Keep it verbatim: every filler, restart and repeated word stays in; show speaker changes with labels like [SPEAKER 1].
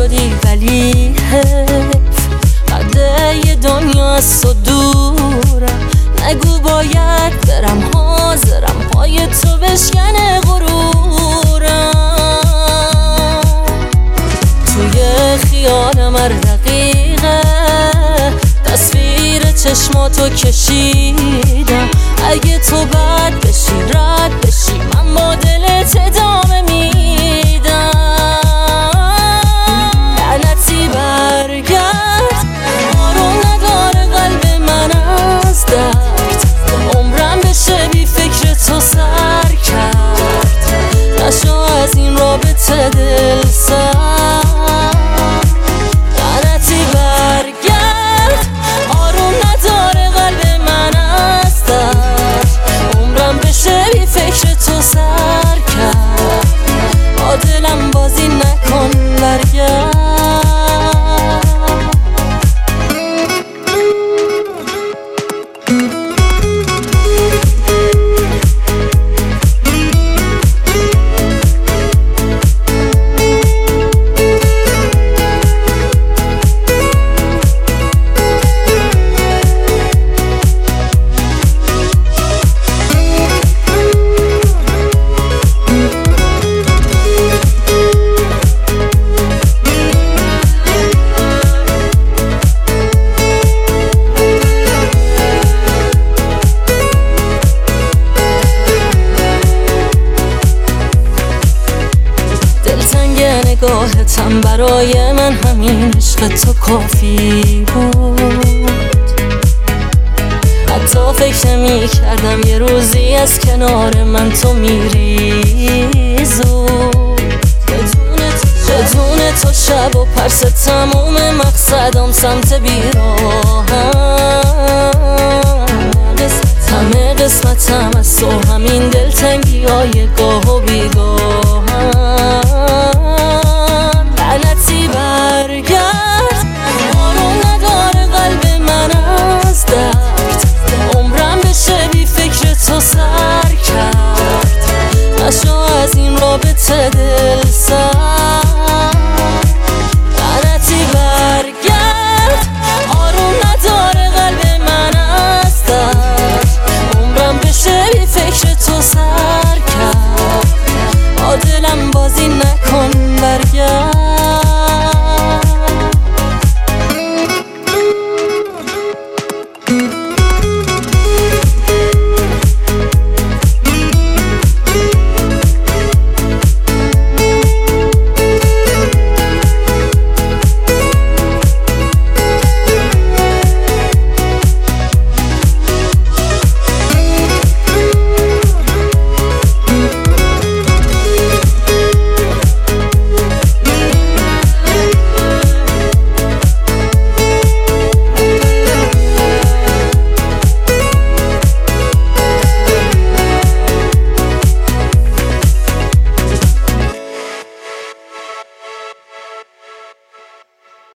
[SPEAKER 1] شدی ولی حیف قده یه دنیا از تو دورم. نگو باید برم، حاضرم پای تو بشکنه غرورم. توی خیالم هر دقیقه تصویر چشماتو کشیدم. اگه تو بد بشی رد بشی من با دلت ادامه میدم. لعنتی برگرد، آروم نداره قلب من از درد. عمرم بشه بی فکر تو سر کرد. نشو از این رابطه دل سر. لعنتی برگرد، آروم نداره قلب من از درد. عمرم بشه بی فکر تو سر کرد. با دلم بازی نکن برگرد. نگاهتم برای من همین عشق تو کافی بود. حتی فکر نمی کردم یه روزی از کنار من تو میری زود. بدون تو شب و پرس تموم مقصدم سمت بیراهم. همه قسمتم از تو همین دلتنگی های گاه و بیگاهم. لعنتی برگرد، آروم نداره قلب من از درد. عمرم بشه بی فکر تو سر کرد. نشو از این رابطه